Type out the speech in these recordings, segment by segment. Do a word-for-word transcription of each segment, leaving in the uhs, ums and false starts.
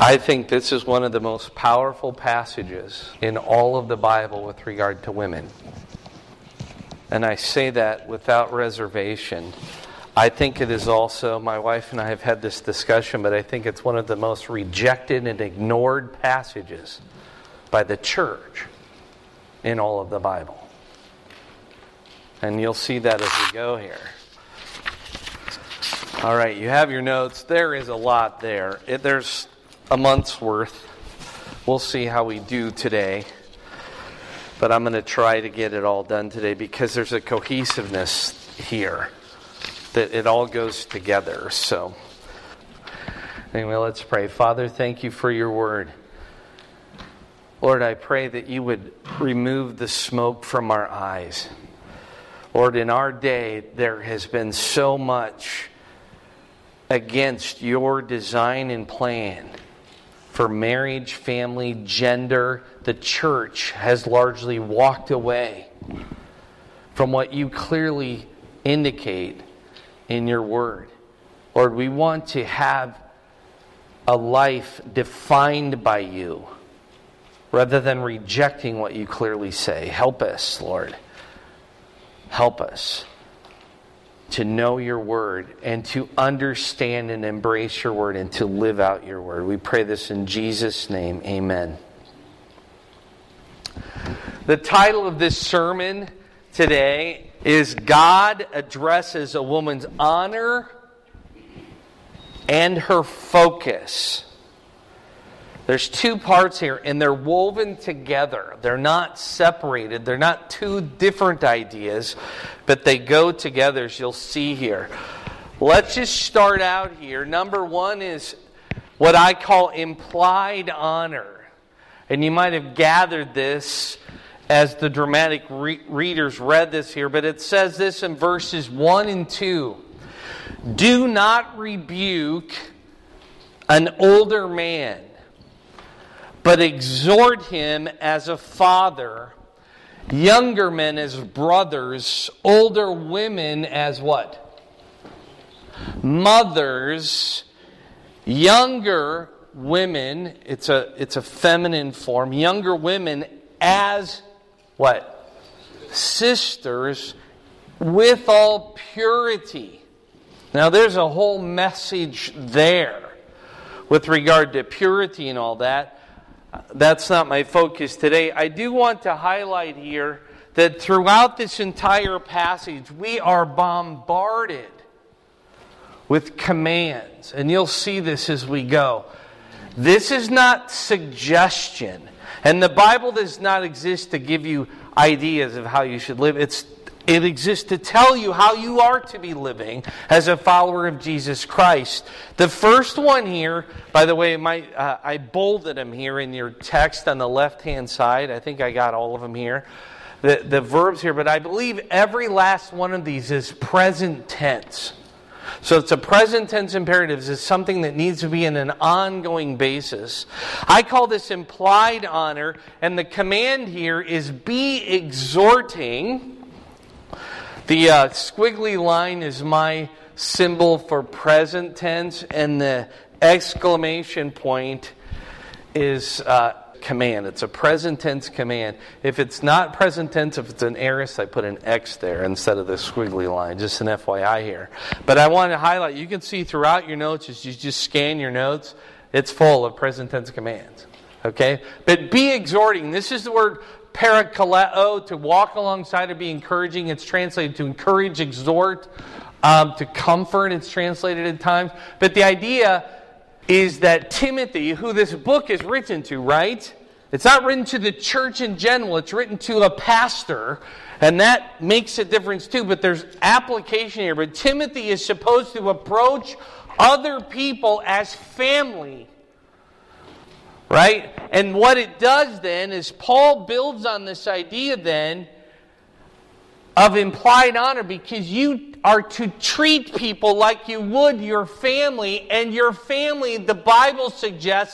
I think this is one of the most powerful passages in all of the Bible with regard to women. And I say that without reservation. I think it is also, my wife and I have had this discussion, but I think it's one of the most rejected and ignored passages by the church in all of the Bible. And you'll see that as we go here. All right, you have your notes. There is a lot there. It, there's a month's worth. We'll see how we do today. But I'm going to try to get it all done today because there's a cohesiveness here that it all goes together. So, anyway, let's pray. Father, thank you for your word. Lord, I pray that you would remove the smoke from our eyes. Lord, in our day, there has been so much against your design and plan for marriage, family, gender. The church has largely walked away from what you clearly indicate in your word. Lord, we want to have a life defined by you rather than rejecting what you clearly say. Help us, Lord. Help us to know your word and to understand and embrace your word and to live out your word. We pray this in Jesus' name. Amen. The title of this sermon today is God Addresses a Woman's Honor and Her Focus. There's two parts here, and they're woven together. They're not separated. They're not two different ideas, but they go together, as you'll see here. Let's just start out here. Number one is what I call implied honor. And you might have gathered this as the dramatic re- readers read this here, but it says this in verses one and two. Do not rebuke an older man, but exhort him as a father, younger men as brothers, older women as what? Mothers, younger women, it's a it's a feminine form, younger women as what? Sisters, with all purity. Now there's a whole message there with regard to purity and all that. That's not my focus today. I do want to highlight here that throughout this entire passage, we are bombarded with commands. And you'll see this as we go. This is not suggestion. And the Bible does not exist to give you ideas of how you should live. It's It exists to tell you how you are to be living as a follower of Jesus Christ. The first one here, by the way, my, uh, I bolded them here in your text on the left-hand side. I think I got all of them here. The, the verbs here, but I believe every last one of these is present tense. So it's a present tense imperative. It's something that needs to be in an ongoing basis. I call this implied honor, and the command here is be exhorting. The uh, squiggly line is my symbol for present tense, and the exclamation point is uh, command. It's a present tense command. If it's not present tense, if it's an aorist, I put an X there instead of the squiggly line. Just an F Y I here. But I want to highlight, you can see throughout your notes, as you just scan your notes, it's full of present tense commands. Okay? But be exhorting. This is the word parakaleo, to walk alongside or be encouraging. It's translated to encourage, exhort, um, to comfort. It's translated at times. But the idea is that Timothy, who this book is written to, right? It's not written to the church in general. It's written to a pastor. And that makes a difference too. But there's application here. But Timothy is supposed to approach other people as family. Right? And what it does then is Paul builds on this idea then of implied honor, because you are to treat people like you would your family, and your family, the Bible suggests,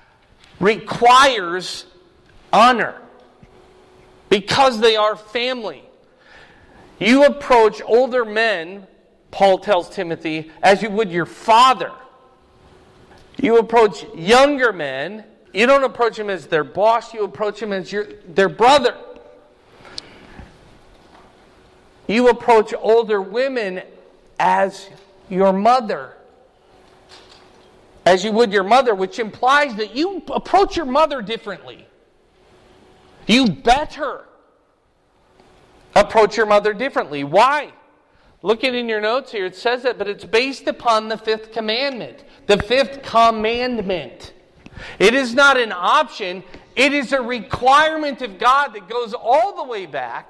requires honor because they are family. You approach older men, Paul tells Timothy, as you would your father. You approach younger men, you don't approach them as their boss, you approach them as your, their brother. You approach older women as your mother. As you would your mother, which implies that you approach your mother differently. You better approach your mother differently. Why? Looking in your notes here, it says that, but it's based upon the fifth commandment. The fifth commandment. It is not an option. It is a requirement of God that goes all the way back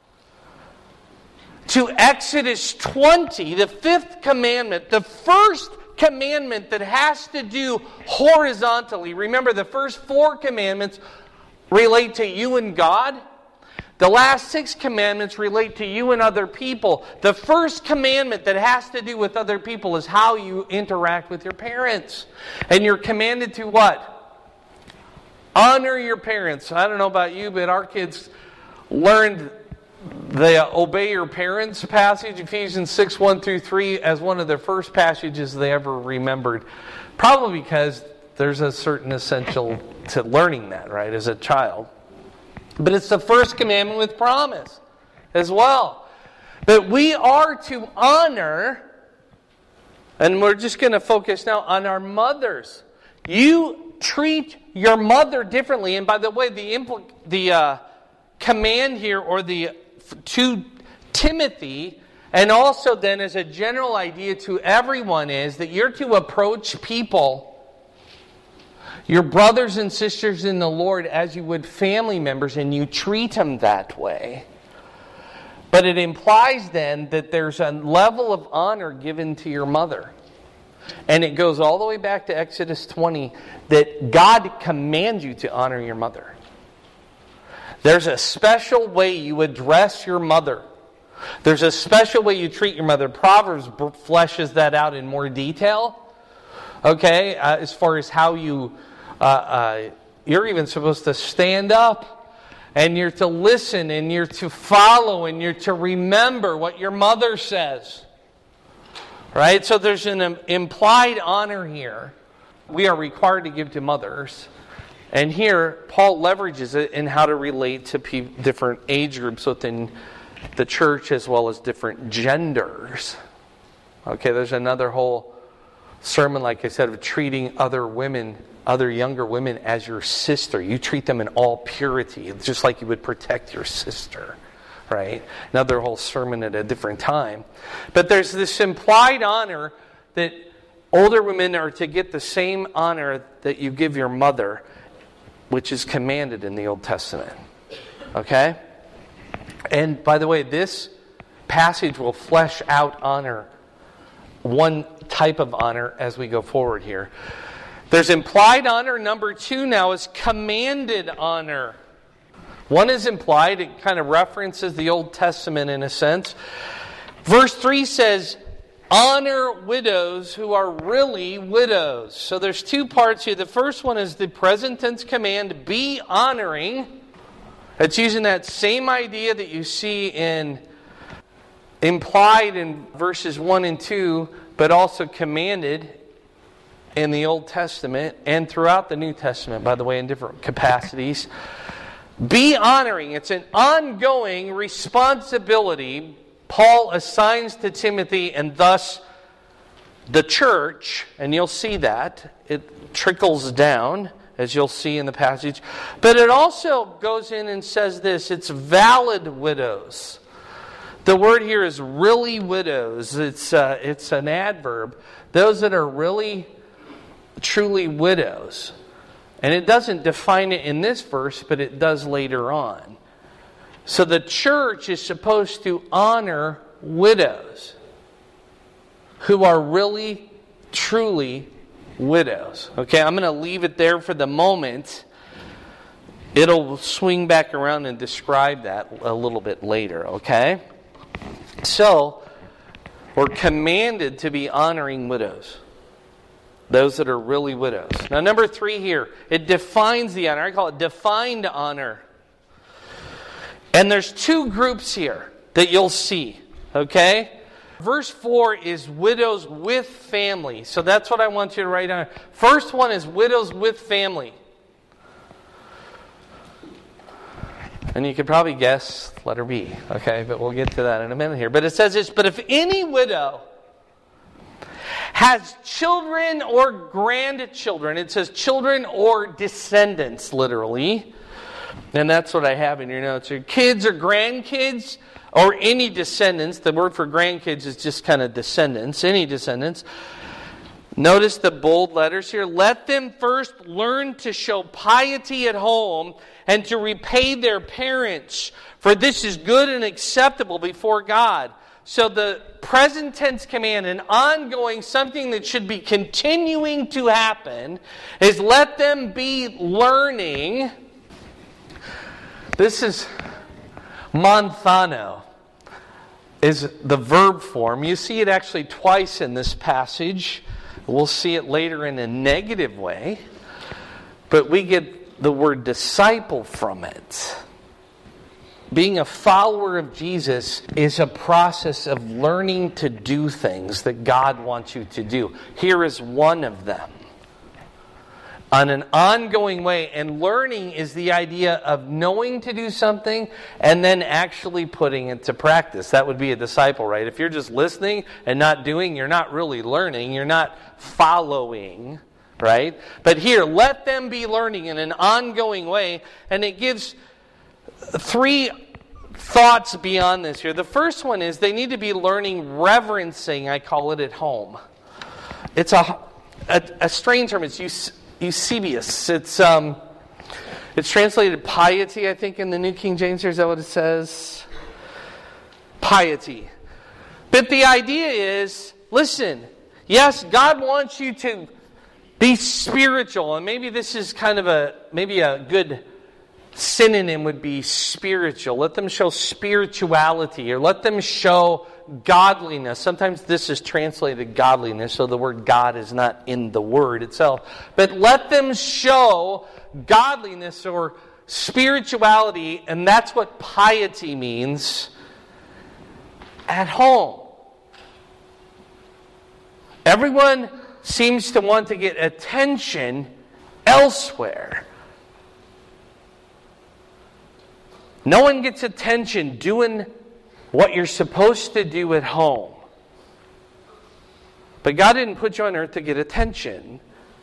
to Exodus twenty, the fifth commandment, the first commandment that has to do horizontally. Remember, the first four commandments relate to you and God. The last six commandments relate to you and other people. The first commandment that has to do with other people is how you interact with your parents. And you're commanded to what? Honor your parents. I don't know about you, but our kids learned the obey your parents passage, Ephesians six, one through three, as one of the first passages they ever remembered. Probably because there's a certain essential to learning that, right, as a child. But it's the first commandment with promise as well. But we are to honor, and we're just going to focus now on our mothers. You treat your mother differently. And by the way, the impl- the uh, command here, or the to Timothy, and also then as a general idea to everyone, is that you're to approach people, your brothers and sisters in the Lord, as you would family members, and you treat them that way. But it implies then that there's a level of honor given to your mother. And it goes all the way back to Exodus twenty, that God commands you to honor your mother. There's a special way you address your mother. There's a special way you treat your mother. Proverbs fleshes that out in more detail. Okay, uh, as far as how you... Uh, uh, you're even supposed to stand up, and you're to listen, and you're to follow, and you're to remember what your mother says. Right? So there's an implied honor here. We are required to give to mothers. And here, Paul leverages it in how to relate to pe- different age groups within the church, as well as different genders. Okay, there's another whole sermon, like I said, of treating other women, other younger women, as your sister. You treat them in all purity, just like you would protect your sister. Right? Another whole sermon at a different time. But there's this implied honor that older women are to get the same honor that you give your mother, which is commanded in the Old Testament. Okay? And by the way, this passage will flesh out honor, one type of honor, as we go forward here. There's implied honor. Number two now is commanded honor. One is implied. It kind of references the Old Testament in a sense. Verse three says, honor widows who are really widows. So there's two parts here. The first one is the present tense command, be honoring. It's using that same idea that you see in implied in verses one and two, but also commanded in the Old Testament and throughout the New Testament, by the way, in different capacities. Be honoring. It's an ongoing responsibility Paul assigns to Timothy, and thus the church, and you'll see that. It trickles down, as you'll see in the passage. But it also goes in and says this, it's valid widows. The word here is really widows. It's, uh, it's an adverb. Those that are really, truly widows. And it doesn't define it in this verse, but it does later on. So the church is supposed to honor widows who are really, truly widows. Okay, I'm going to leave it there for the moment. It'll swing back around and describe that a little bit later, okay? So, we're commanded to be honoring widows. Those that are really widows. Now, number three here, it defines the honor. I call it defined honor. And there's two groups here that you'll see, okay? Verse four is widows with family. So that's what I want you to write down. First one is widows with family. And you could probably guess letter B, okay? But we'll get to that in a minute here. But it says this, but if any widow has children or grandchildren, it says children or descendants, literally. And that's what I have in your notes. Your kids or grandkids or any descendants. The word for grandkids is just kind of descendants. Any descendants. Notice the bold letters here. Let them first learn to show piety at home and to repay their parents, for this is good and acceptable before God. So the present tense command, an ongoing, something that should be continuing to happen, is let them be learning. This is manthano, is the verb form. You see it actually twice in this passage. We'll see it later in a negative way. But we get the word disciple from it. Being a follower of Jesus is a process of learning to do things that God wants you to do. Here is one of them. On an ongoing way, and learning is the idea of knowing to do something and then actually putting it to practice. That would be a disciple, right? If you're just listening and not doing, you're not really learning. You're not following, right? But here, let them be learning in an ongoing way, and it gives three thoughts beyond this here. The first one is they need to be learning reverencing, I call it, at home. It's a, a, a strange term. It's eus, Eusebius. It's um, it's translated piety, I think, in the New King James. Is that what it says? Piety. But the idea is, listen, yes, God wants you to be spiritual. And maybe this is kind of a, maybe a good synonym would be spiritual. Let them show spirituality, or let them show godliness. Sometimes this is translated godliness, so the word God is not in the word itself. But let them show godliness or spirituality, and that's what piety means, at home. Everyone seems to want to get attention elsewhere. No one gets attention doing what you're supposed to do at home. But God didn't put you on earth to get attention.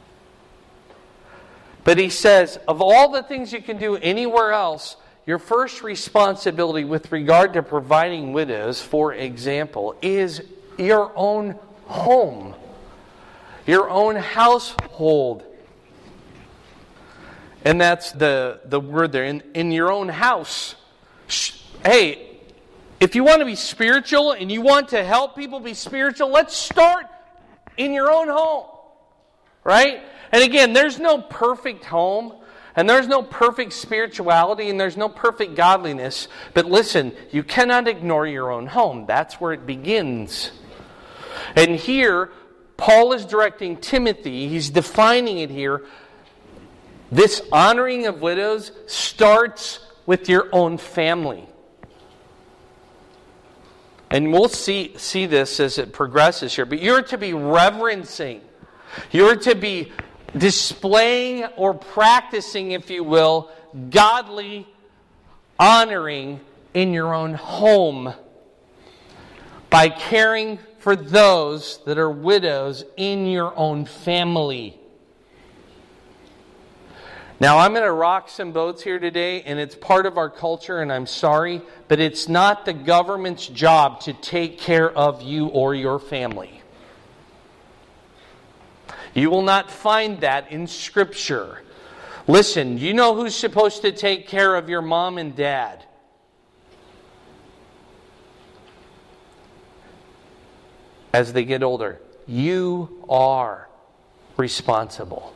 But He says, of all the things you can do anywhere else, your first responsibility with regard to providing widows, for example, is your own home. Your own household. And that's the, the word there, in, in your own house. Hey, if you want to be spiritual and you want to help people be spiritual, let's start in your own home. Right? And again, there's no perfect home, and there's no perfect spirituality, and there's no perfect godliness. But listen, you cannot ignore your own home. That's where it begins. And here, Paul is directing Timothy, he's defining it here. This honoring of widows starts with your own family. And we'll see, see this as it progresses here. But you're to be reverencing. You're to be displaying or practicing, if you will, godly honoring in your own home by caring for those that are widows in your own family. Now, I'm going to rock some boats here today, and it's part of our culture, and I'm sorry, but it's not the government's job to take care of you or your family. You will not find that in Scripture. Listen, you know who's supposed to take care of your mom and dad? As they get older, you are responsible.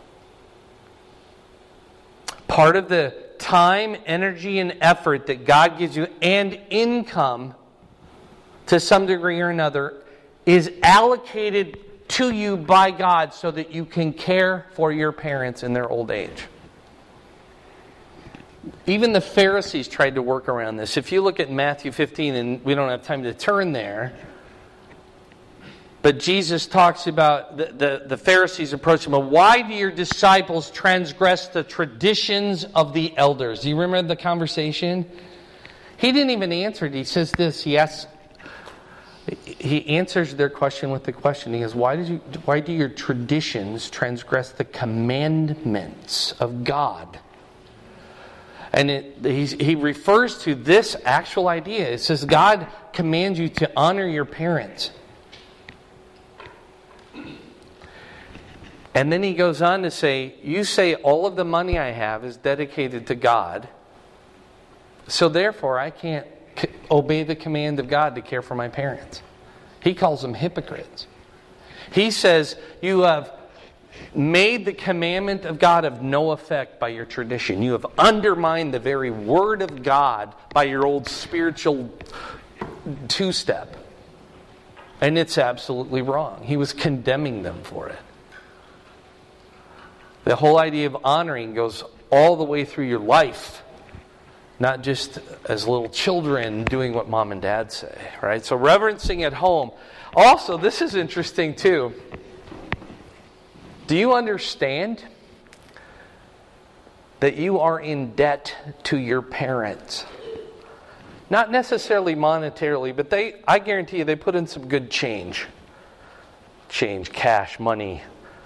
Part of the time, energy, and effort that God gives you, and income to some degree or another, is allocated to you by God so that you can care for your parents in their old age. Even the Pharisees tried to work around this. If you look at Matthew fifteen, and we don't have time to turn there, But Jesus talks about, the, the, the Pharisees approach him, why do your disciples transgress the traditions of the elders? Do you remember the conversation? He didn't even answer it. He says this, he asks, he answers their question with the question. He goes, why did you, why do your traditions transgress the commandments of God? And it, he's, he refers to this actual idea. It says God commands you to honor your parents. And then he goes on to say, you say all of the money I have is dedicated to God, so therefore I can't c- obey the command of God to care for my parents. He calls them hypocrites. He says, you have made the commandment of God of no effect by your tradition. You have undermined the very word of God by your old spiritual two-step. And it's absolutely wrong. He was condemning them for it. The whole idea of honoring goes all the way through your life. Not just as little children doing what mom and dad say, right? So reverencing at home. Also, this is interesting too. Do you understand that you are in debt to your parents? Not necessarily monetarily, but they, I guarantee you, they put in some good change. Change, cash, money,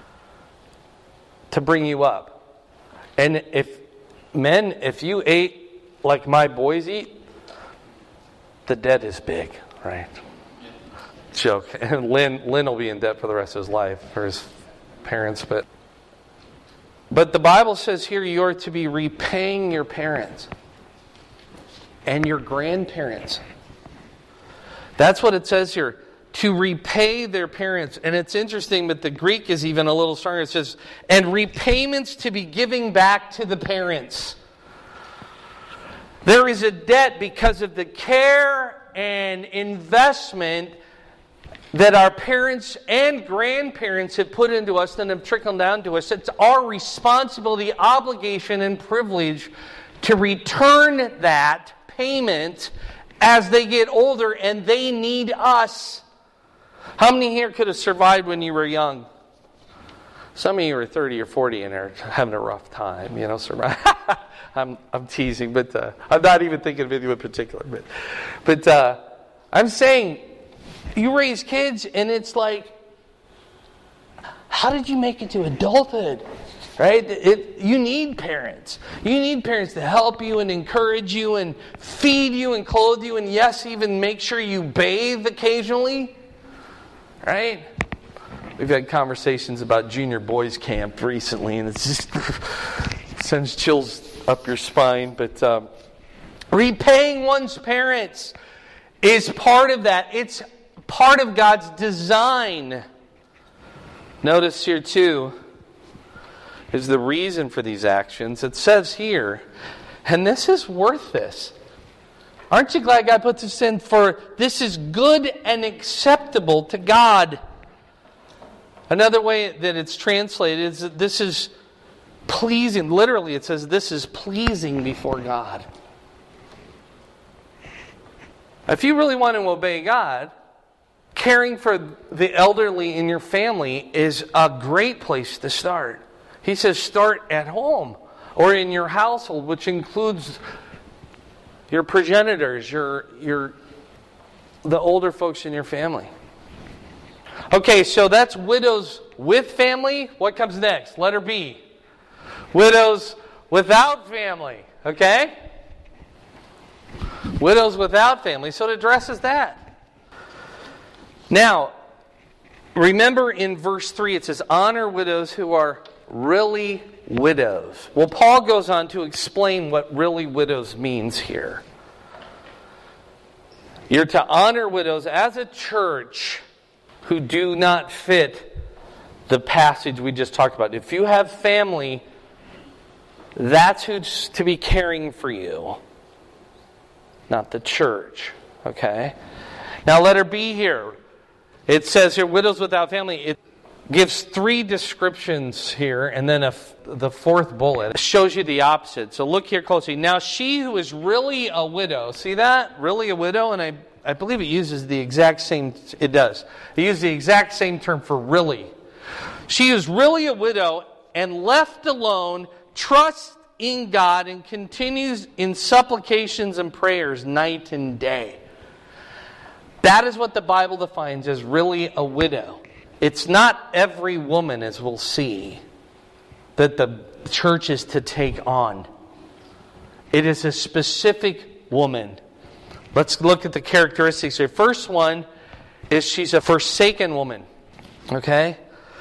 to bring you up. And if, men, if you ate like my boys eat, the debt is big, right? Joke. And Lynn, Lynn will be in debt for the rest of his life for his parents, but but the Bible says here you are to be repaying your parents and your grandparents. That's what it says here. To repay their parents. And it's interesting, but the Greek is even a little stronger. It says, and repayments to be giving back to the parents. There is a debt because of the care and investment that our parents and grandparents have put into us and have trickled down to us. It's our responsibility, obligation, and privilege to return that payment as they get older and they need us. How many here could have survived when you were young? Some of you are thirty or forty and are having a rough time, you know. Survive. I'm I'm teasing, but uh, I'm not even thinking of anyone in particular. But, but uh, I'm saying, you raise kids, and it's like, how did you make it to adulthood? Right? It, you need parents. You need parents to help you and encourage you and feed you and clothe you, and yes, even make sure you bathe occasionally. Right? We've had conversations about junior boys camp recently, and it just sends chills up your spine. But um, repaying one's parents is part of that. It's part of God's design. Notice here too is the reason for these actions. It says here, and this is worth this. Aren't you glad God put this in? For this is good and acceptable to God. Another way that it's translated is that this is pleasing. Literally, it says this is pleasing before God. If you really want to obey God, caring for the elderly in your family is a great place to start. He says start at home or in your household, which includes your progenitors, your your the older folks in your family. Okay, so that's widows with family. What comes next? Letter B. Widows without family. Okay? Widows without family. So it addresses that. Now, remember in verse three it says, honor widows who are really widows. Well, Paul goes on to explain what really widows means here. You're to honor widows as a church who do not fit the passage we just talked about. If you have family, that's who's to be caring for you, not the church. Okay? Now, letter B here. It says here, widows without family. It, gives three descriptions here, and then a, the fourth bullet shows you the opposite. So look here closely. Now she who is really a widow, see that? Really a widow? And I, I believe it uses the exact same, it does. It uses the exact same term for really. She is really a widow and left alone, trusts in God and continues in supplications and prayers night and day. That is what the Bible defines as really a widow. It's not every woman, as we'll see, that the church is to take on. It is a specific woman. Let's look at the characteristics here. First one is she's a forsaken woman. Okay?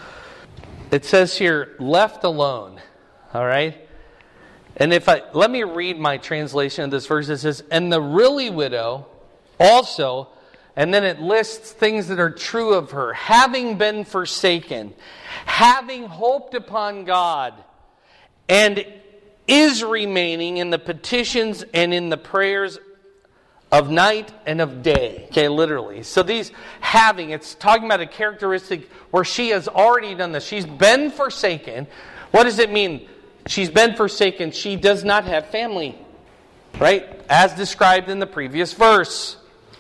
It says here, left alone. All right? And if I let me read my translation of this verse. It says, and the really widow also, and then it lists things that are true of her. Having been forsaken, having hoped upon God, and is remaining in the petitions and in the prayers of night and of day. Okay, literally. So these having, it's talking about a characteristic where she has already done this. She's been forsaken. What does it mean? She's been forsaken. She does not have family. Right? As described in the previous verse.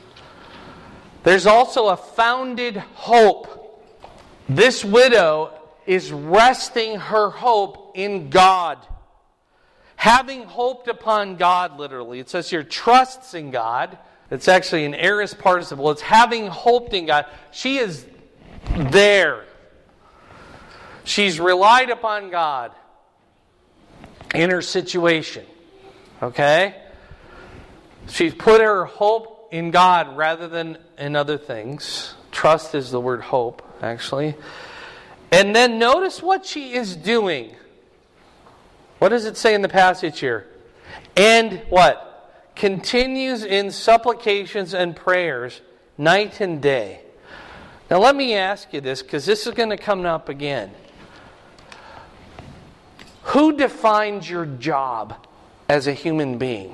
There's also a founded hope. This widow is resting her hope in God. Having hoped upon God, literally. It says here, trusts in God. It's actually an aorist participle. It's having hoped in God. She is there. She's relied upon God in her situation. Okay? She's put her hope in God rather than in other things. Trust is the word hope, actually. And then notice what she is doing. What does it say in the passage here? And what? Continues in supplications and prayers night and day. Now let me ask you this, because this is going to come up again. Who defines your job as a human being?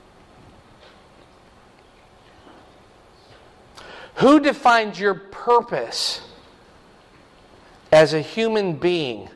Who defines your purpose as a human being?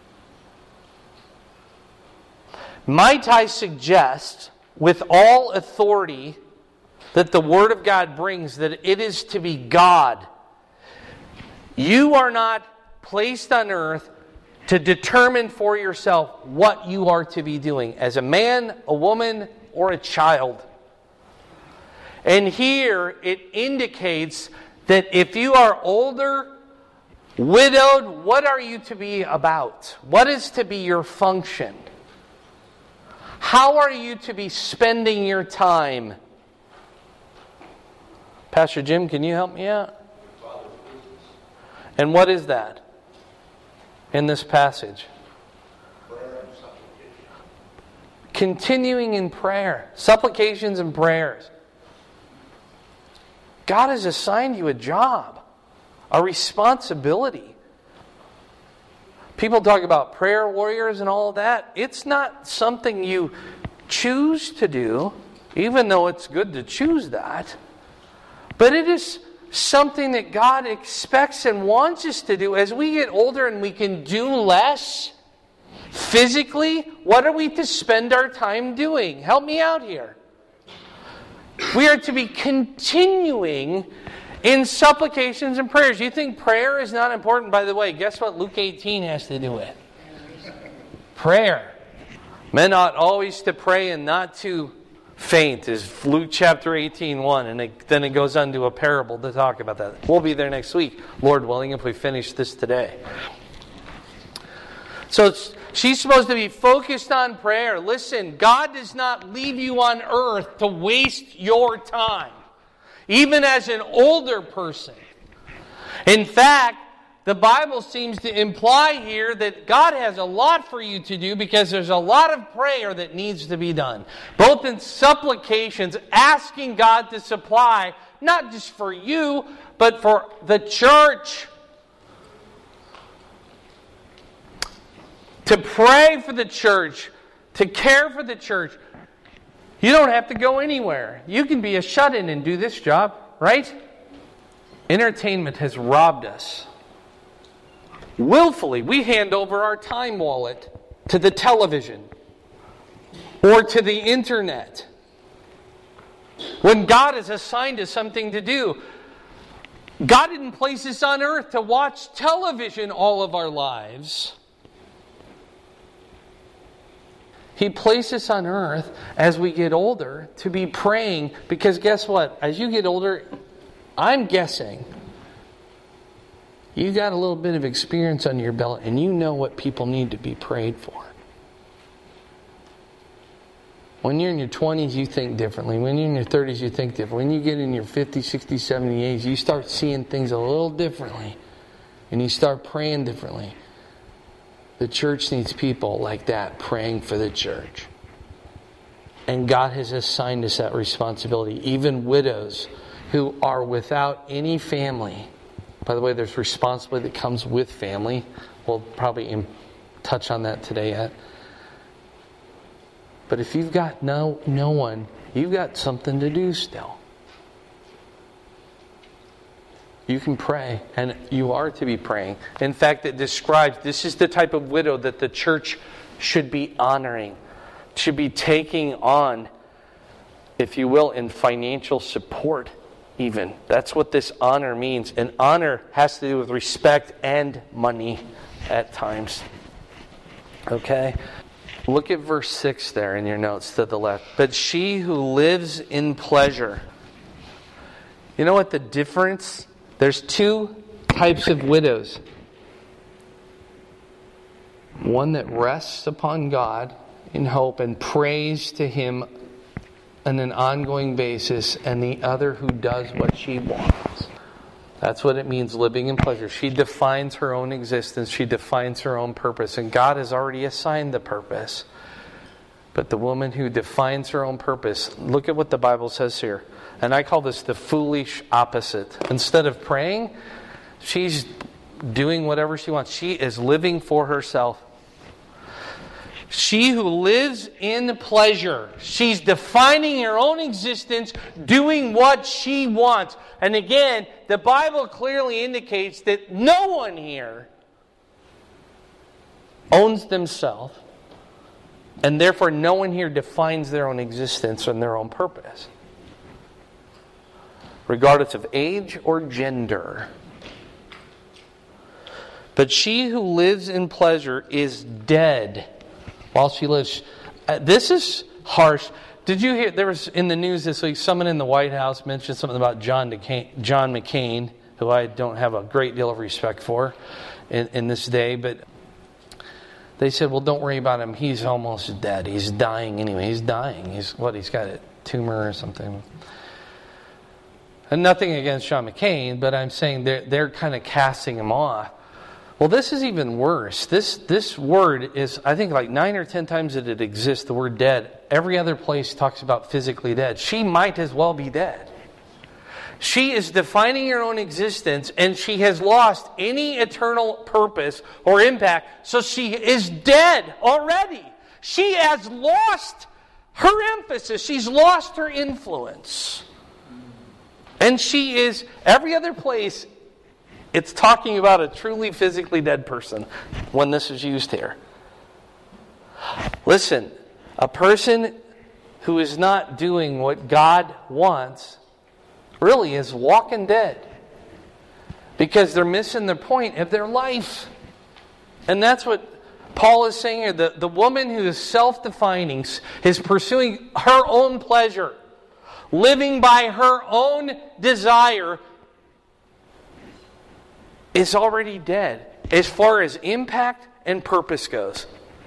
Might I suggest, with all authority that the Word of God brings, that it is to be God. You are not placed on earth to determine for yourself what you are to be doing as a man, a woman, or a child. And here it indicates that if you are older, widowed, what are you to be about? What is to be your function? How are you to be spending your time? Pastor Jim, can you help me out? And what is that in this passage? Continuing in prayer. Supplications and prayers. God has assigned you a job, a responsibility. People talk about prayer warriors and all that. It's not something you choose to do, even though it's good to choose that. But it is something that God expects and wants us to do. As we get older and we can do less physically, what are we to spend our time doing? Help me out here. We are to be continuing in supplications and prayers. You think prayer is not important? By the way, guess what Luke eighteen has to do with? Prayer. Men ought always to pray and not to faint, is Luke chapter eighteen, one. And it, then it goes on to a parable to talk about that. We'll be there next week, Lord willing, if we finish this today. So it's, she's supposed to be focused on prayer. Listen, God does not leave you on earth to waste your time, even as an older person. In fact, the Bible seems to imply here that God has a lot for you to do because there's a lot of prayer that needs to be done. Both in supplications, asking God to supply, not just for you, but for the church. To pray for the church, to care for the church. You don't have to go anywhere. You can be a shut-in and do this job, right? Entertainment has robbed us willfully, we hand over our time wallet to the television or to the internet. When God has assigned us something to do, God didn't place us on earth to watch television all of our lives. He placed us on earth as we get older to be praying, because guess what? As you get older, I'm guessing you got a little bit of experience under your belt and you know what people need to be prayed for. When you're in your twenties, you think differently. When you're in your thirties, you think differently. When you get in your fifties, sixties, seventies, you start seeing things a little differently. And you start praying differently. The church needs people like that praying for the church. And God has assigned us that responsibility. Even widows who are without any family. By the way, there's responsibility that comes with family. We'll probably touch on that today yet. But if you've got no no one, you've got something to do still. You can pray, and you are to be praying. In fact, it describes, this is the type of widow that the church should be honoring, should be taking on, if you will, in financial support even. That's what this honor means. And honor has to do with respect and money at times. Okay? Look at verse six there in your notes to the left. But she who lives in pleasure. You know what the difference? There's two types of widows. One that rests upon God in hope and prays to Him on an ongoing basis, and the other who does what she wants. That's what it means, living in pleasure. She defines her own existence. She defines her own purpose. And God has already assigned the purpose. But the woman who defines her own purpose, look at what the Bible says here. And I call this the foolish opposite. Instead of praying, she's doing whatever she wants. She is living for herself. She who lives in pleasure. She's defining her own existence, doing what she wants. And again, the Bible clearly indicates that no one here owns themselves. And therefore, no one here defines their own existence and their own purpose, regardless of age or gender. But she who lives in pleasure is dead while she lives. Uh, this is harsh. Did you hear, there was in the news this week, someone in the White House mentioned something about John, DeCain, John McCain, who I don't have a great deal of respect for in, in this day, but they said, well, don't worry about him. He's almost dead. He's dying anyway. He's dying. He's what? He's got a tumor or something. And nothing against John McCain, but I'm saying they're, they're kind of casting him off. Well, this is even worse. This this word is, I think, like nine or ten times that it exists, the word dead. Every other place talks about physically dead. She might as well be dead. She is defining her own existence, and she has lost any eternal purpose or impact. So she is dead already. She has lost her emphasis. She's lost her influence. And she is, every other place, it's talking about a truly physically dead person when this is used here. Listen, a person who is not doing what God wants really is walking dead, because they're missing the point of their life. And that's what Paul is saying here. The, the woman who is self-defining, is pursuing her own pleasure, living by her own desire, is already dead as far as impact and purpose goes.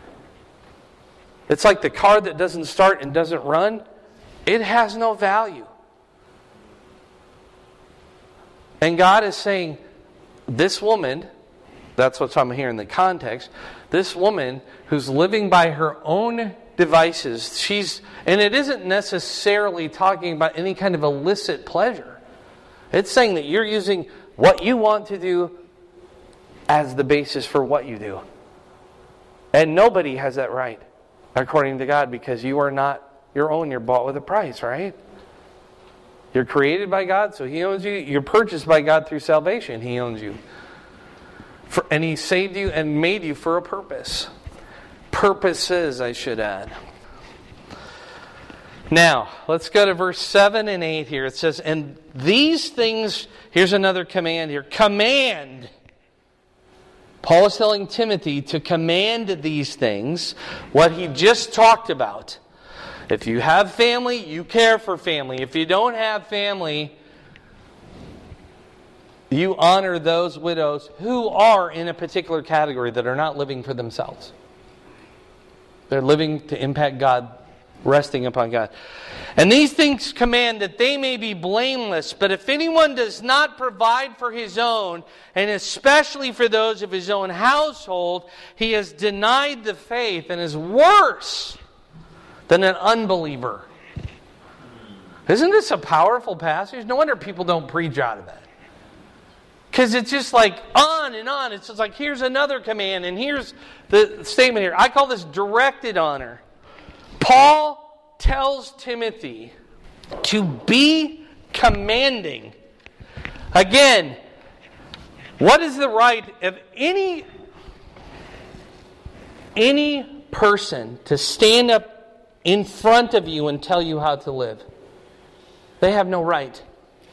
It's like the car that doesn't start and doesn't run. It has no value. And God is saying, this woman, that's what I'm hearing in the context, this woman who's living by her own devices, she's, and it isn't necessarily talking about any kind of illicit pleasure. It's saying that you're using what you want to do as the basis for what you do. And nobody has that right, according to God, because you are not your own. You're bought with a price, right? You're created by God, so He owns you. You're purchased by God through salvation. He owns you. For, and He saved you and made you for a purpose. Purposes, I should add. Now, let's go to verse seven and eight here. It says, and these things, here's another command here. Command. Paul is telling Timothy to command these things, what he just talked about. If you have family, you care for family. If you don't have family, you honor those widows who are in a particular category that are not living for themselves. They're living to impact God, resting upon God. And these things command that they may be blameless. But if anyone does not provide for his own, and especially for those of his own household, he has denied the faith and is worse than an unbeliever. Isn't this a powerful passage? No wonder people don't preach out of it. Because it's just like on and on. It's just like here's another command and here's the statement here. I call this directed honor. Paul tells Timothy to be commanding. Again, what is the right of any, any person to stand up in front of you and tell you how to live? They have no right.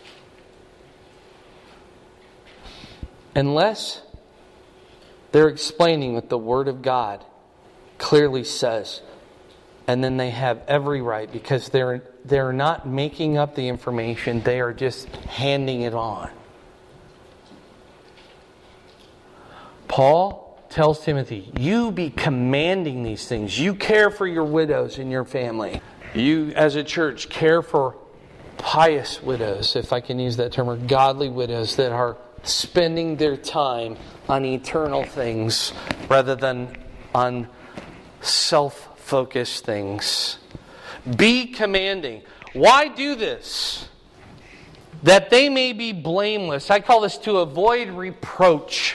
Unless they're explaining what the Word of God clearly says. And then they have every right because they're they're not making up the information. They are just handing it on. Paul tells Timothy, you be commanding these things. You care for your widows in your family. You, as a church, care for pious widows, if I can use that term, or godly widows that are spending their time on eternal things rather than on self-focused things. Be commanding. Why do this? That they may be blameless. I call this to avoid reproach.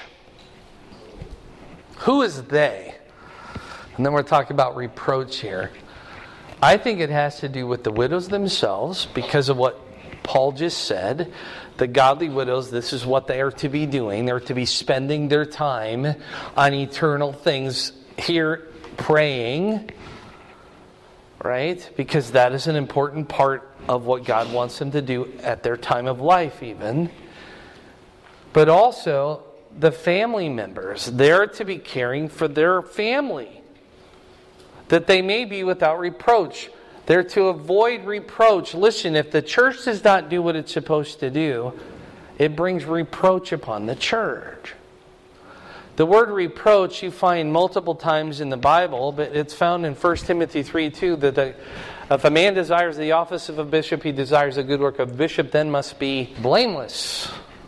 Who is they? And then we're talking about reproach here. I think it has to do with the widows themselves because of what Paul just said. The godly widows, this is what they are to be doing. They're to be spending their time on eternal things here, praying, right? Because that is an important part of what God wants them to do at their time of life even. But also, the family members, they're to be caring for their family, that they may be without reproach. They're to avoid reproach. Listen, if the church does not do what it's supposed to do, it brings reproach upon the church. The word reproach you find multiple times in the Bible, but it's found in First Timothy three two, that the, if a man desires the office of a bishop, he desires a good work. A bishop then must be blameless.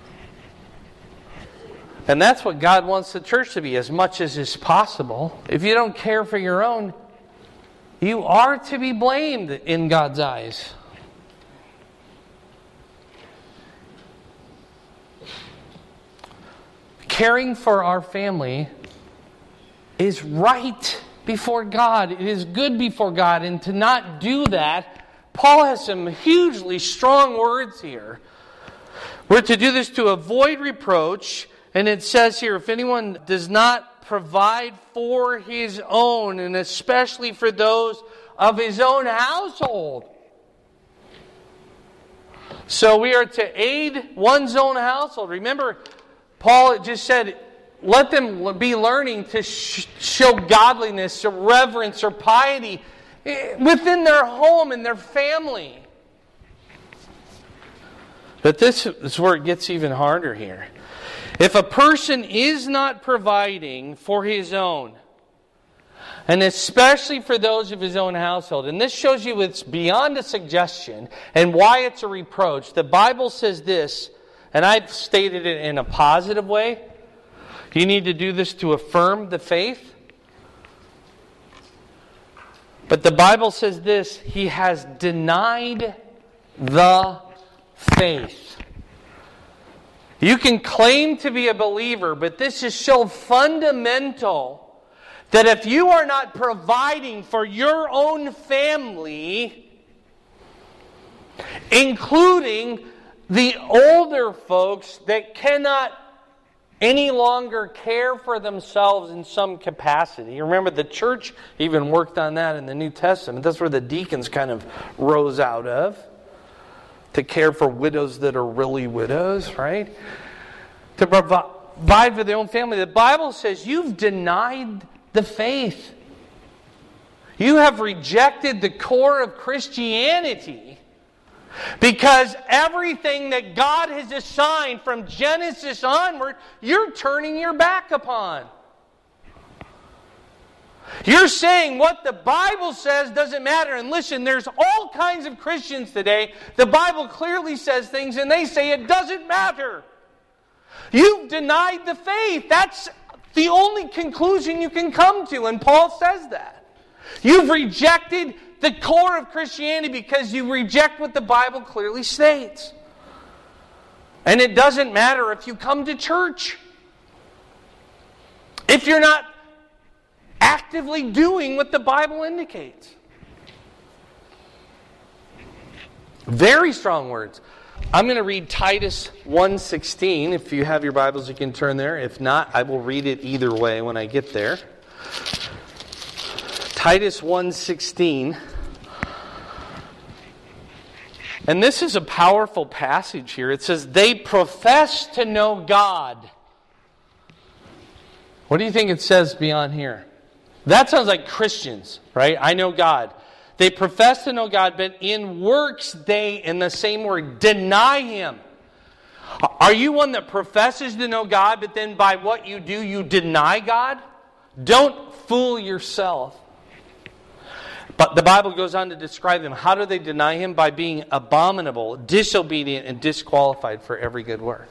And that's what God wants the church to be, as much as is possible. If you don't care for your own, you are to be blamed in God's eyes. Caring for our family is right before God. It is good before God. And to not do that, Paul has some hugely strong words here. We're to do this to avoid reproach. And it says here, if anyone does not provide for his own, and especially for those of his own household. So we are to aid one's own household. Remember, Paul just said, let them be learning to sh- show godliness or reverence or piety within their home and their family. But this is where it gets even harder here. If a person is not providing for his own, and especially for those of his own household, and this shows you it's beyond a suggestion and why it's a reproach. The Bible says this, and I've stated it in a positive way. You need to do this to affirm the faith. But the Bible says this, he has denied the faith. You can claim to be a believer, but this is so fundamental that if you are not providing for your own family, including the older folks that cannot any longer care for themselves in some capacity. Remember, the church even worked on that in the New Testament. That's where the deacons kind of rose out of, to care for widows that are really widows, right? To provide for their own family. The Bible says you've denied the faith. You have rejected the core of Christianity because everything that God has assigned from Genesis onward, you're turning your back upon. You're saying what the Bible says doesn't matter. And listen, there's all kinds of Christians today. The Bible clearly says things and they say it doesn't matter. You've denied the faith. That's the only conclusion you can come to. And Paul says that. You've rejected the core of Christianity because you reject what the Bible clearly states. And it doesn't matter if you come to church. If you're not actively doing what the Bible indicates. Very strong words. I'm going to read Titus one sixteen. If you have your Bibles, you can turn there. If not, I will read it either way when I get there. Titus one sixteen. And this is a powerful passage here. It says, they profess to know God. What do you think it says beyond here? That sounds like Christians, right? I know God. They profess to know God, but in works they, in the same word, deny Him. Are you one that professes to know God, but then by what you do, you deny God? Don't fool yourself. But the Bible goes on to describe them. How do they deny Him? By being abominable, disobedient, and disqualified for every good work.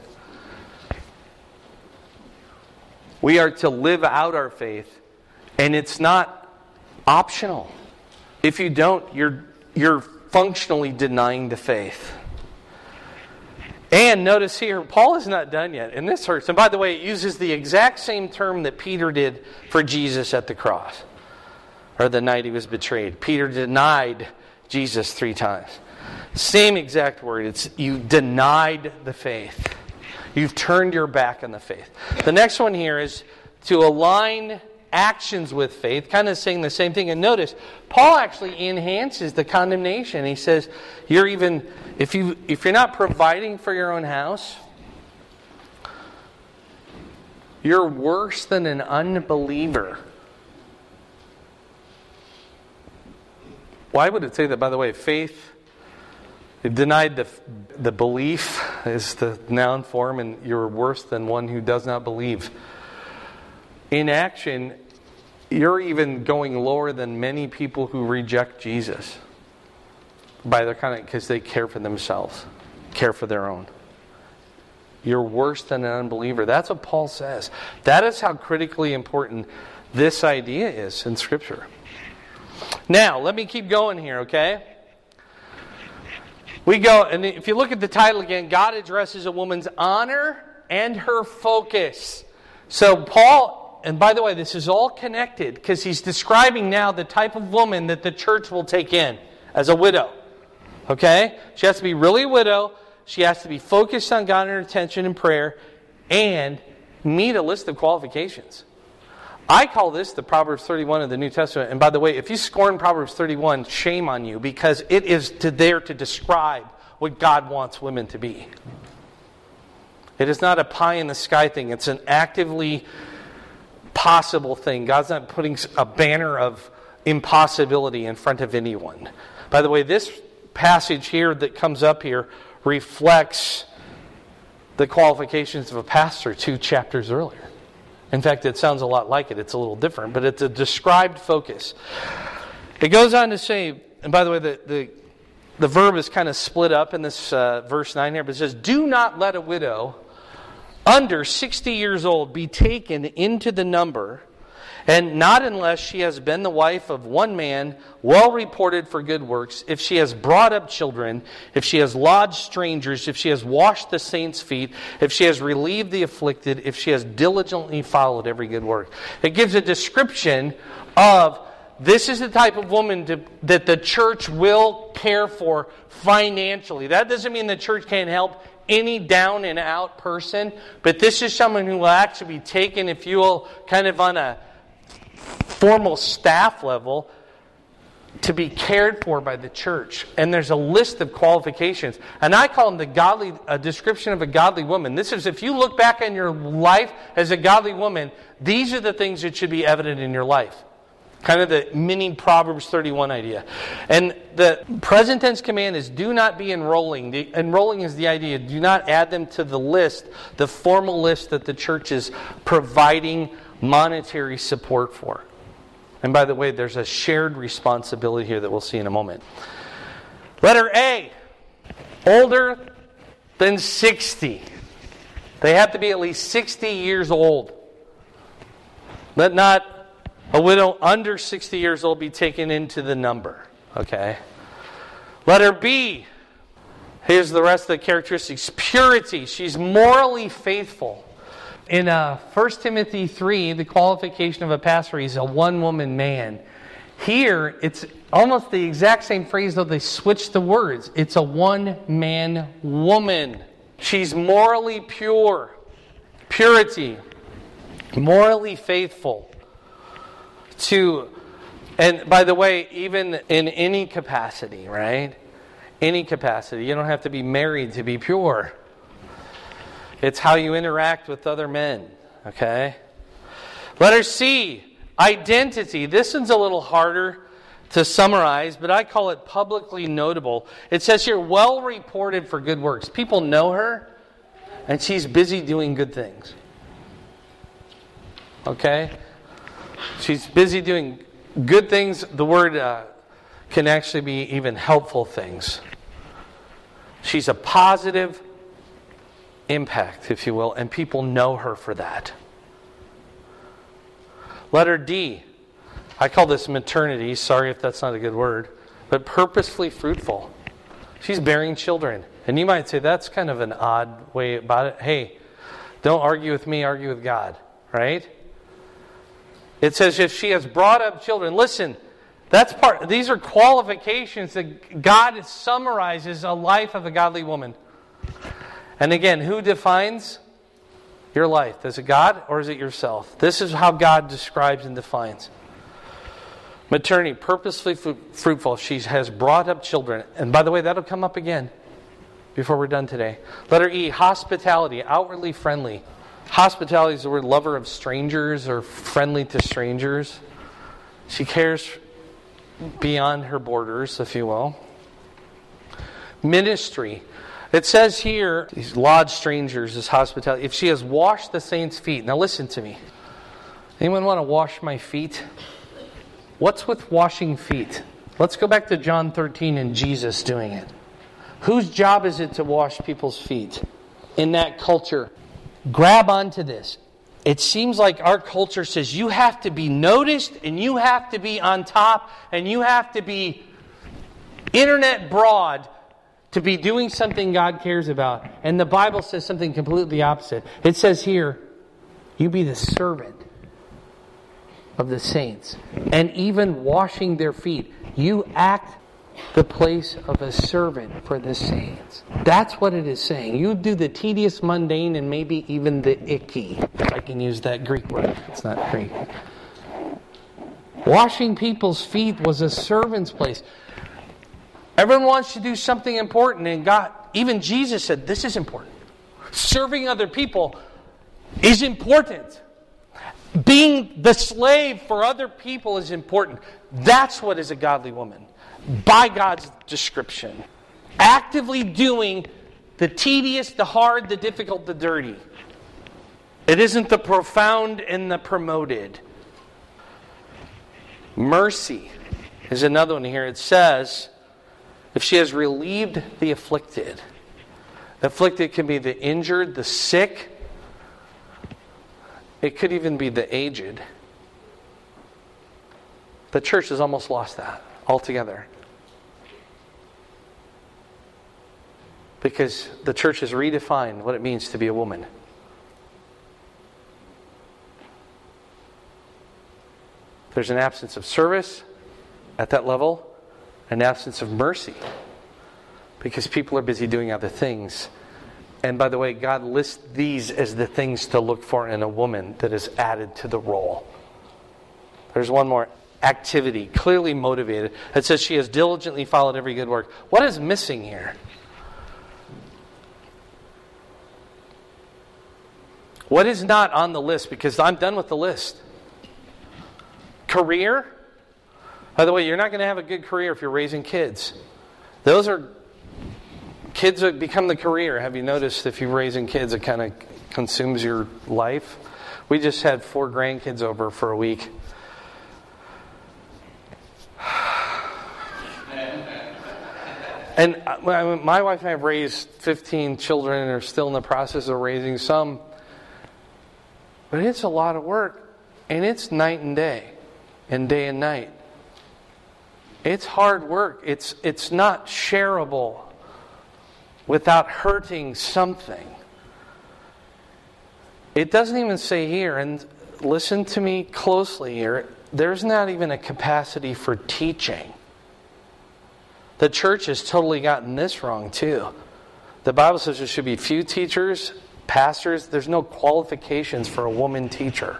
We are to live out our faith, and it's not optional. If you don't, you're you're functionally denying the faith. And notice here, Paul is not done yet, and this hurts. And by the way, it uses the exact same term that Peter did for Jesus at the cross, or the night he was betrayed. Peter denied Jesus three times. Same exact word. It's you denied the faith. You've turned your back on the faith. The next one here is to align actions with faith, kind of saying the same thing. And notice, Paul actually enhances the condemnation. He says, you're even, if you if you're not providing for your own house, you're worse than an unbeliever. Why would it say that? By the way, faith, it denied the the belief is the noun form, and you're worse than one who does not believe. In action, you're even going lower than many people who reject Jesus by their kind of because they care for themselves, care for their own. You're worse than an unbeliever. That's what Paul says. That is how critically important this idea is in Scripture. Now, let me keep going here, okay? We go, and if you look at the title again, God addresses a woman's honor and her focus. So Paul, and by the way, this is all connected because he's describing now the type of woman that the church will take in as a widow. Okay? She has to be really a widow. She has to be focused on God and her attention and prayer and meet a list of qualifications. I call this the Proverbs thirty-one of the New Testament. And by the way, if you scorn Proverbs thirty-one, shame on you, because it is to there to describe what God wants women to be. It is not a pie-in-the-sky thing. It's an actively possible thing. God's not putting a banner of impossibility in front of anyone. By the way, this passage here that comes up here reflects the qualifications of a pastor two chapters earlier. In fact, it sounds a lot like it. It's a little different, but it's a described focus. It goes on to say, and by the way, the, the, the verb is kind of split up in this uh, verse nine here, but it says, do not let a widow under sixty years old be taken into the number, and not unless she has been the wife of one man, well reported for good works, if she has brought up children, if she has lodged strangers, if she has washed the saints' feet, if she has relieved the afflicted, if she has diligently followed every good work. It gives a description of this is the type of woman to, that the church will care for financially. That doesn't mean the church can't help any down and out person, but this is someone who will actually be taken, if you will, kind of on a formal staff level to be cared for by the church. And there's a list of qualifications. And I call them the godly, a description of a godly woman. This is, if you look back on your life as a godly woman, these are the things that should be evident in your life. Kind of the mini Proverbs thirty-one idea. And the present tense command is do not be enrolling. The enrolling is the idea. Do not add them to the list, the formal list that the church is providing monetary support for. And by the way, there's a shared responsibility here that we'll see in a moment. Letter A, older than sixty. They have to be at least sixty years old. Let not a widow under sixty years old be taken into the number. Okay. Letter B. Here's the rest of the characteristics. Purity. She's morally faithful. In uh, First Timothy three, the qualification of a pastor is a one-woman man. Here, it's almost the exact same phrase, though they switched the words. It's a one-man woman. She's morally pure. Purity. Morally faithful. To, and by the way, even in any capacity, right? Any capacity. You don't have to be married to be pure. It's how you interact with other men. Okay? Letter C, identity. This one's a little harder to summarize, but I call it publicly notable. It says here, well reported for good works. People know her, and she's busy doing good things. Okay? She's busy doing good things. The word uh, can actually be even helpful things. She's a positive impact, if you will, and people know her for that. Letter D. I call this maternity. Sorry if that's not a good word. But purposefully fruitful. She's bearing children. And you might say, that's kind of an odd way about it. Hey, don't argue with me, argue with God. Right? It says if she has brought up children. Listen, that's part. These are qualifications that God summarizes a life of a godly woman. And again, who defines your life? Is it God or is it yourself? This is how God describes and defines. Maternity, purposefully fruitful. She has brought up children. And by the way, that'll come up again before we're done today. Letter E, hospitality, outwardly friendly. Hospitality is the word lover of strangers or friendly to strangers. She cares beyond her borders, if you will. Ministry. It says here, these lodge strangers is hospitality. If she has washed the saints' feet. Now listen to me. Anyone want to wash my feet? What's with washing feet? Let's go back to John thirteen and Jesus doing it. Whose job is it to wash people's feet in that culture? Grab onto this. It seems like our culture says you have to be noticed and you have to be on top and you have to be internet broad to be doing something God cares about. And the Bible says something completely opposite. It says here, you be the servant of the saints. And even washing their feet, you act the place of a servant for the saints. That's what it is saying. You do the tedious, mundane, and maybe even the icky. If I can use that Greek word. It's not Greek. Washing people's feet was a servant's place. Everyone wants to do something important, and God, even Jesus said, this is important. Serving other people is important. Being the slave for other people is important. That's what is a godly woman. By God's description. Actively doing the tedious, the hard, the difficult, the dirty. It isn't the profound and the promoted. Mercy is another one here. It says, if she has relieved the afflicted. The afflicted can be the injured, the sick. It could even be the aged. The church has almost lost that altogether. Because the church has redefined what it means to be a woman. There's an absence of service at that level, an absence of mercy. Because people are busy doing other things And by the way, God lists these as the things to look for in a woman that is added to the role. There's one more. Activity, clearly motivated. It says she has diligently followed every good work. What is missing here? What is not on the list? Because I'm done with the list. Career? By the way, you're not going to have a good career if you're raising kids. Those are... Kids become the career. Have you noticed if you're raising kids, it kind of consumes your life? We just had four grandkids over for a week. And my wife and I have raised fifteen children and are still in the process of raising some. But it's a lot of work. And it's night and day. And day and night. It's hard work. It's, it's not shareable without hurting something. It doesn't even say here, and listen to me closely here, there's not even a capacity for teaching. The church has totally gotten this wrong too. The Bible says there should be few teachers, pastors. There's no qualifications for a woman teacher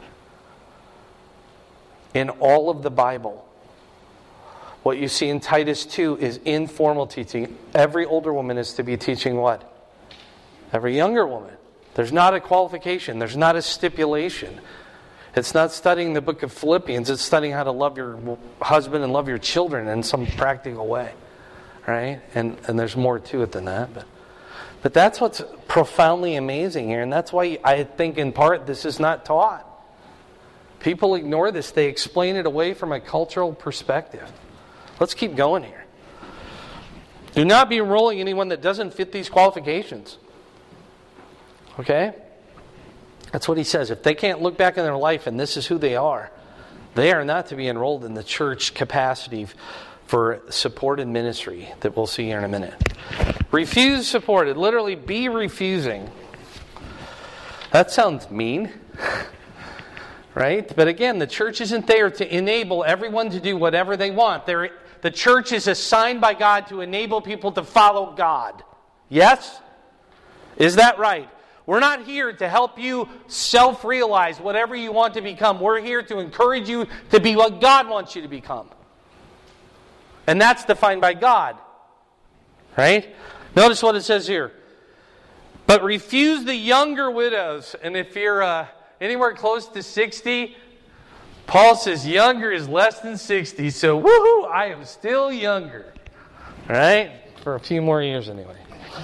in all of the Bible. What you see in Titus two is informal teaching. Every older woman is to be teaching what? Every younger woman. There's not a qualification. There's not a stipulation. It's not studying the book of Philippians. It's studying how to love your husband and love your children in some practical way. Right? And and there's more to it than that. But, but that's what's profoundly amazing here. And that's why I think in part this is not taught. People ignore this. They explain it away from a cultural perspective. Let's keep going here. Do not be enrolling anyone that doesn't fit these qualifications. Okay? That's what he says. If they can't look back in their life and this is who they are, they are not to be enrolled in the church capacity for supported ministry that we'll see here in a minute. Refuse supported. Literally be refusing. That sounds mean. Right? But again, the church isn't there to enable everyone to do whatever they want. They're, the church is assigned by God to enable people to follow God. Yes? Is that right? We're not here to help you self-realize whatever you want to become. We're here to encourage you to be what God wants you to become. And that's defined by God. Right? Notice what it says here. But refuse the younger widows. And if you're uh, anywhere close to sixty, Paul says younger is less than sixty. So, woohoo, I am still younger. Right? For a few more years anyway.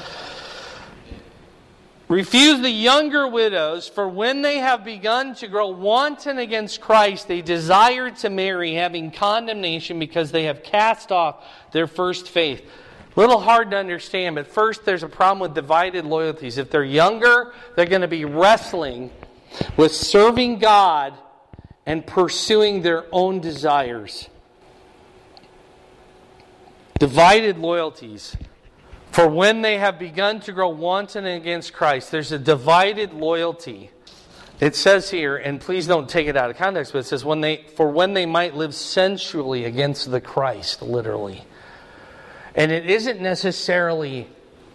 Refuse the younger widows, for when they have begun to grow wanton against Christ, they desire to marry, having condemnation because they have cast off their first faith. Little hard to understand, but first there's a problem with divided loyalties. If they're younger, they're going to be wrestling with serving God and pursuing their own desires. Divided loyalties. For when they have begun to grow wanton against Christ, there's a divided loyalty. It says here, and please don't take it out of context, but it says, when they, for when they might live sensually against the Christ, literally. And it isn't necessarily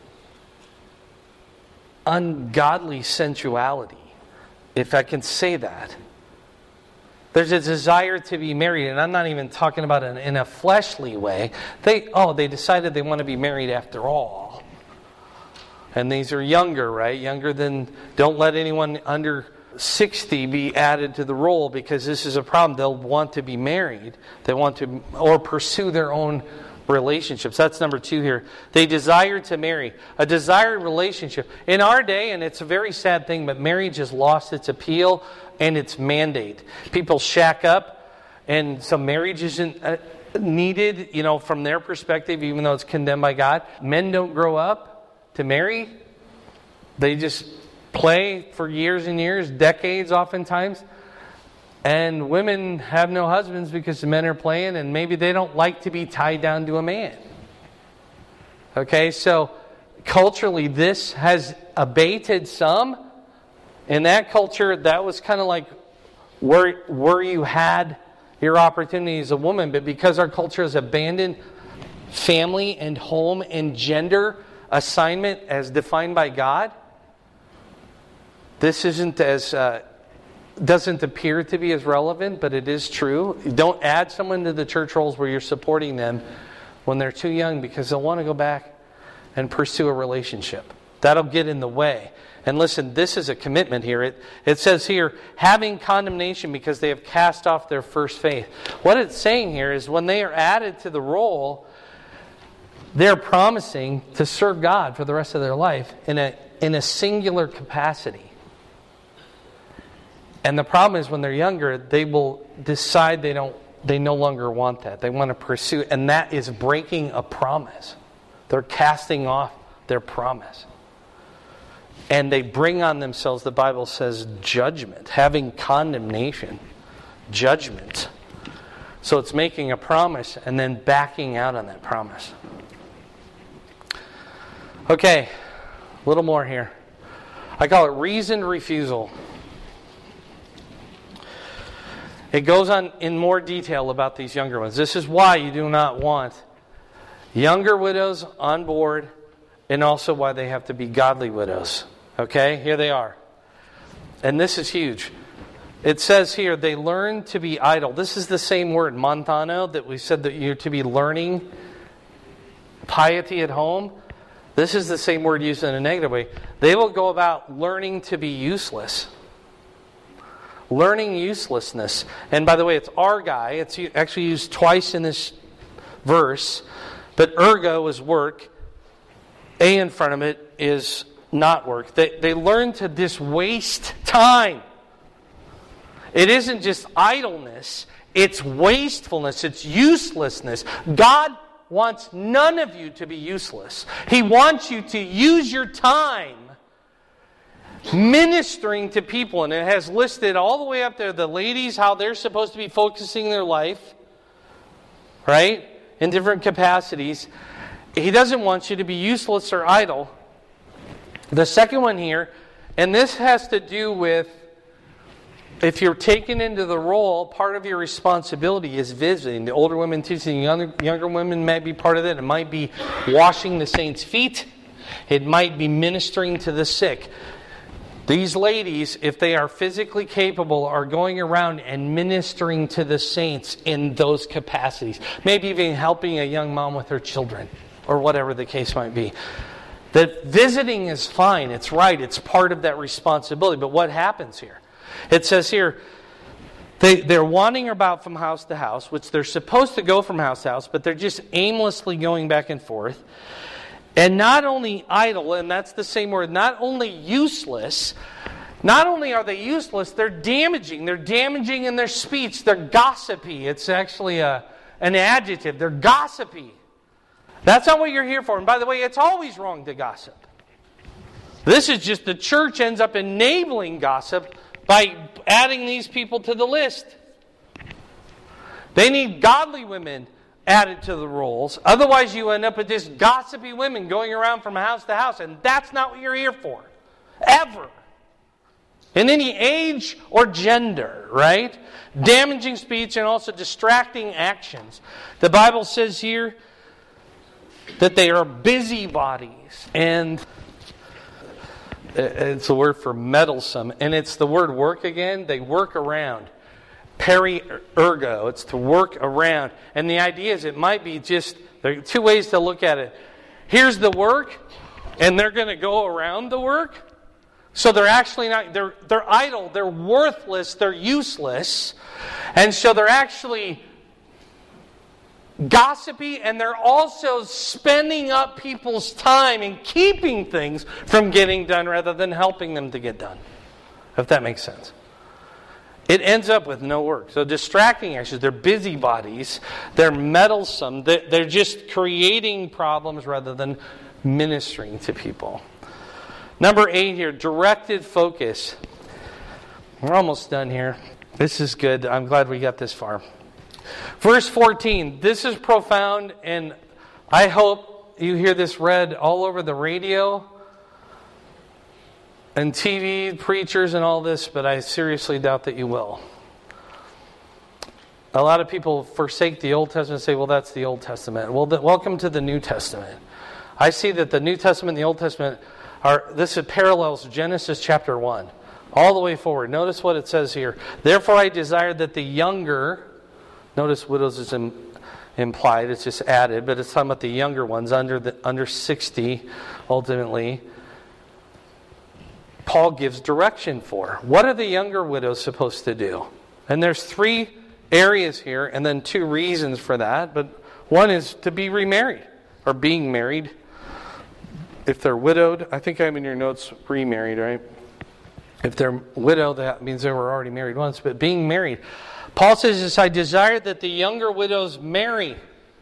ungodly sensuality, if I can say that. There's a desire to be married, and I'm not even talking about it in a fleshly way. They oh, they decided they want to be married after all. And these are younger, right? Younger than, don't let anyone under sixty be added to the role, because this is a problem. They'll want to be married. They want to, or pursue their own relationships. That's number two here. They desire to marry. A desired relationship. In our day, and it's a very sad thing, but marriage has lost its appeal and its mandate. People shack up, and so marriage isn't needed, you know, from their perspective, even though it's condemned by God. Men don't grow up to marry. They just play for years and years, decades oftentimes. And women have no husbands because the men are playing, and maybe they don't like to be tied down to a man. Okay, so culturally this has abated some. In that culture, that was kind of like where, where you had your opportunity as a woman. But because our culture has abandoned family and home and gender assignment as defined by God, this isn't as uh, doesn't appear to be as relevant, but it is true. Don't add someone to the church rolls where you're supporting them when they're too young, because they'll want to go back and pursue a relationship. That'll get in the way. And listen, this is a commitment here. It, it says here, having condemnation because they have cast off their first faith. What it's saying here is when they are added to the roll, they're promising to serve God for the rest of their life in a in a singular capacity. And the problem is when they're younger, they will decide they don't they no longer want that. They want to pursue, and that is breaking a promise. They're casting off their promise. And they bring on themselves, the Bible says, judgment, having condemnation, judgment. So it's making a promise and then backing out on that promise. Okay, a little more here. I call it reasoned refusal. It goes on in more detail about these younger ones. This is why you do not want younger widows on board, and also why they have to be godly widows. Okay, here they are. And this is huge. It says here, they learn to be idle. This is the same word, montano, that we said that you're to be learning piety at home. This is the same word used in a negative way. They will go about learning to be useless. Learning uselessness. And by the way, it's argai. It's actually used twice in this verse. But ergo is work. A in front of it is not work. They, they learn to just waste time. It isn't just idleness. It's wastefulness. It's uselessness. God wants none of you to be useless. He wants you to use your time ministering to people. And it has listed all the way up there the ladies, how they're supposed to be focusing their life, right? In different capacities. He doesn't want you to be useless or idle. The second one here, and this has to do with if you're taken into the role, part of your responsibility is visiting. The older women teaching the younger, younger women might be part of that. It might be washing the saints' feet. It might be ministering to the sick. These ladies, if they are physically capable, are going around and ministering to the saints in those capacities. Maybe even helping a young mom with her children, or whatever the case might be. That visiting is fine, it's right, it's part of that responsibility. But what happens here? It says here, they, they're wandering about from house to house, which they're supposed to go from house to house, but they're just aimlessly going back and forth. And not only idle, and that's the same word, not only useless, not only are they useless, they're damaging. They're damaging in their speech. They're gossipy. It's actually a, an adjective. They're gossipy. That's not what you're here for. And by the way, it's always wrong to gossip. This is just the church ends up enabling gossip by adding these people to the list. They need godly women added to the rolls. Otherwise, you end up with just gossipy women going around from house to house. And that's not what you're here for. Ever. In any age or gender, right? Damaging speech and also distracting actions. The Bible says here that they are busybodies. And it's the word for meddlesome. And it's the word work again. They work around. Peri ergo. It's to work around. And the idea is it might be just, there are two ways to look at it. Here's the work, and they're going to go around the work. So they're actually not, they're, they're idle, they're worthless, they're useless. And so they're actually gossipy, and they're also spending up people's time and keeping things from getting done rather than helping them to get done. If that makes sense. It ends up with no work. So distracting actions, they're busybodies, they're meddlesome, they're just creating problems rather than ministering to people. Number eight here, directed focus. We're almost done here. This is good. I'm glad we got this far. Verse fourteen. This is profound, and I hope you hear this read all over the radio and T V, preachers and all this, but I seriously doubt that you will. A lot of people forsake the Old Testament and say, well, that's the Old Testament. Well, the, welcome to the New Testament. I see that the New Testament and the Old Testament are, this parallels Genesis chapter one. all the way forward. Notice what it says here. Therefore I desire that the younger, notice widows is im- implied, it's just added, but it's talking about the younger ones, under the under sixty, ultimately. Paul gives direction for. What are the younger widows supposed to do? And there's three areas here, and then two reasons for that. But one is to be remarried, or being married. If they're widowed, I think I have in your notes remarried, right? If they're widowed, that means they were already married once. But being married, Paul says this, I desire that the younger widows marry.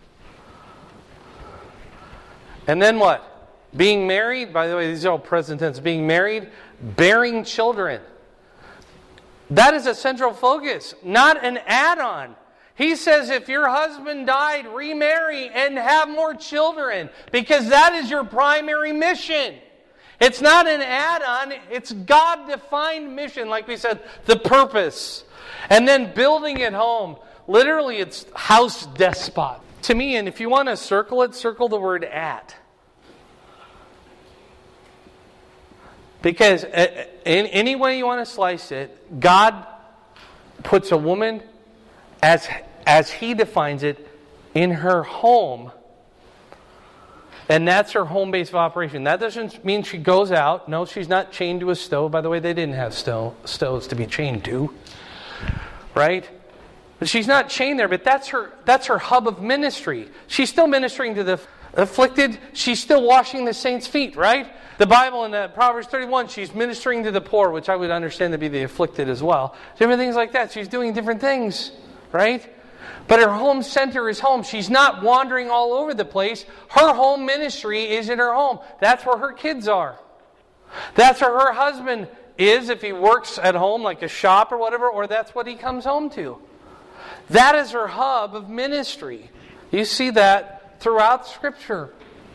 And then what? Being married, by the way, these are all present tense. Being married, bearing children. That is a central focus, not an add-on. He says if your husband died, remarry and have more children, because that is your primary mission. It's not an add-on, it's God-defined mission, like we said, the purpose. And then building it home. Literally, it's house despot. To me, and if you want to circle it, circle the word at. Because in any way you want to slice it, God puts a woman, as, as He defines it, in her home. And that's her home base of operation. That doesn't mean she goes out. No, she's not chained to a stove. By the way, they didn't have stove, stoves to be chained to. Right? But she's not chained there, but that's her, that's her hub of ministry. She's still ministering to the afflicted. She's still washing the saints' feet, right? The Bible in uh, Proverbs thirty-one, she's ministering to the poor, which I would understand to be the afflicted as well. Different things like that. She's doing different things, right? But her home center is home. She's not wandering all over the place. Her home ministry is in her home. That's where her kids are. That's where her husband is if he works at home like a shop or whatever, or that's what he comes home to. That is her hub of ministry. You see that throughout Scripture.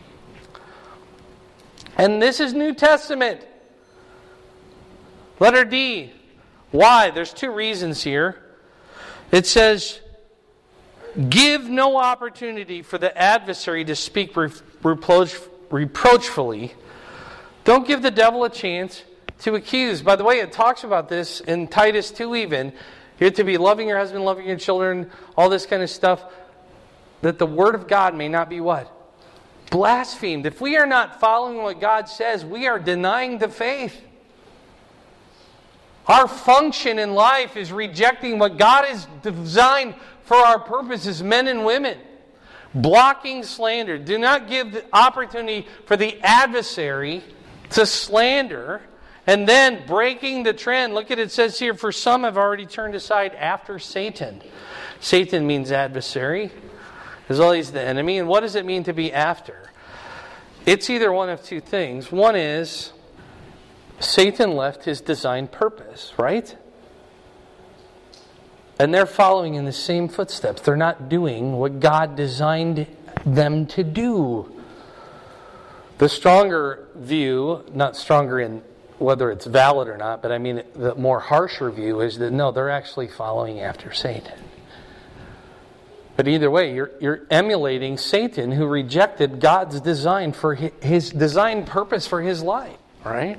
And this is New Testament. Letter D. Why? There's two reasons here. It says, give no opportunity for the adversary to speak reproach, reproachfully. Don't give the devil a chance to accuse. By the way, it talks about this in Titus two even. You're to be loving your husband, loving your children, all this kind of stuff. That the word of God may not be what? Blasphemed. If we are not following what God says, we are denying the faith. Our function in life is rejecting what God has designed for our purposes, men and women. Blocking slander. Do not give the opportunity for the adversary to slander. And then breaking the trend. Look at it, it says here, for some have already turned aside after Satan. Satan means adversary. As well, he's the enemy. And what does it mean to be after? It's either one of two things. One is, Satan left his designed purpose, right? And they're following in the same footsteps. They're not doing what God designed them to do. The stronger view, not stronger in whether it's valid or not, but I mean the more harsher view is that no, they're actually following after Satan. But either way, you're, you're emulating Satan, who rejected God's design for his, his design purpose for his life. Right?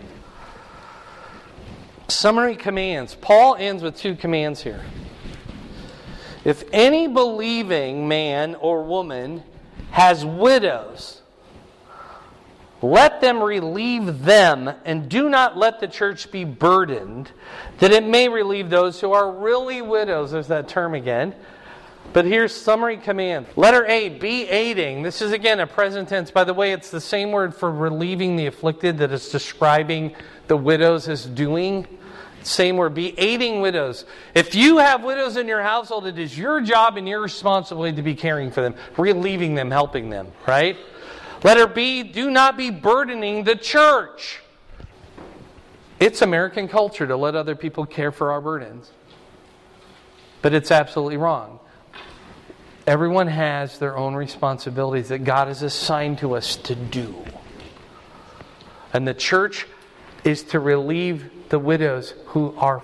Summary commands. Paul ends with two commands here. If any believing man or woman has widows, let them relieve them, and do not let the church be burdened, that it may relieve those who are really widows. There's that term again. But here's summary command. Letter A, be aiding. This is again a present tense. By the way, it's the same word for relieving the afflicted that it's describing the widows as doing. Same word, be aiding widows. If you have widows in your household, it is your job and your responsibility to be caring for them, relieving them, helping them, right? Letter B, do not be burdening the church. It's American culture to let other people care for our burdens. But it's absolutely wrong. Everyone has their own responsibilities that God has assigned to us to do. And the church is to relieve the widows who are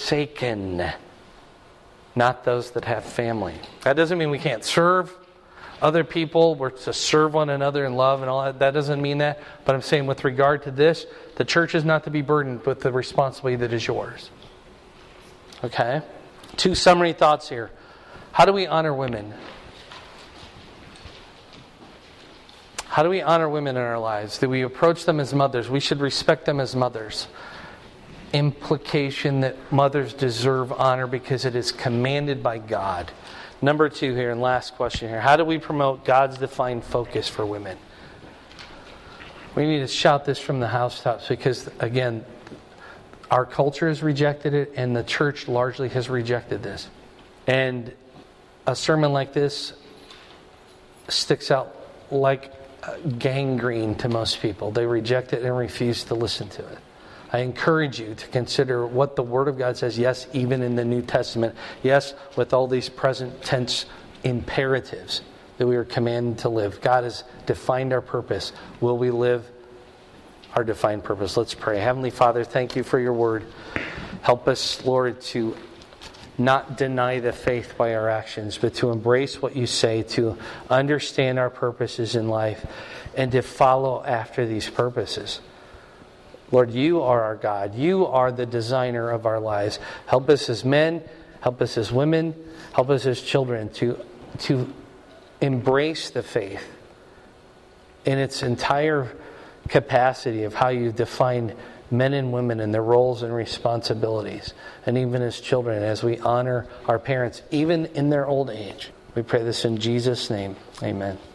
forsaken, not those that have family. That doesn't mean we can't serve. other people. We're to serve one another in love and all that. That doesn't mean that. But I'm saying with regard to this, the church is not to be burdened with the responsibility that is yours. Okay? Two summary thoughts here. How do we honor women? How do we honor women in our lives? Do we approach them as mothers? We should respect them as mothers. Implication that mothers deserve honor because it is commanded by God. Number two here, and last question here. How do we promote God's defined focus for women? We need to shout this from the housetops because, again, our culture has rejected it and the church largely has rejected this. And a sermon like this sticks out like gangrene to most people. They reject it and refuse to listen to it. I encourage you to consider what the Word of God says, yes, even in the New Testament, yes, with all these present tense imperatives that we are commanded to live. God has defined our purpose. Will we live our defined purpose? Let's pray. Heavenly Father, thank you for your Word. Help us, Lord, to not deny the faith by our actions, but to embrace what you say, to understand our purposes in life, and to follow after these purposes. Lord, you are our God. You are the designer of our lives. Help us as men, help us as women, help us as children to, to embrace the faith in its entire capacity of how you define men and women and their roles and responsibilities. And even as children, as we honor our parents, even in their old age. We pray this in Jesus' name. Amen.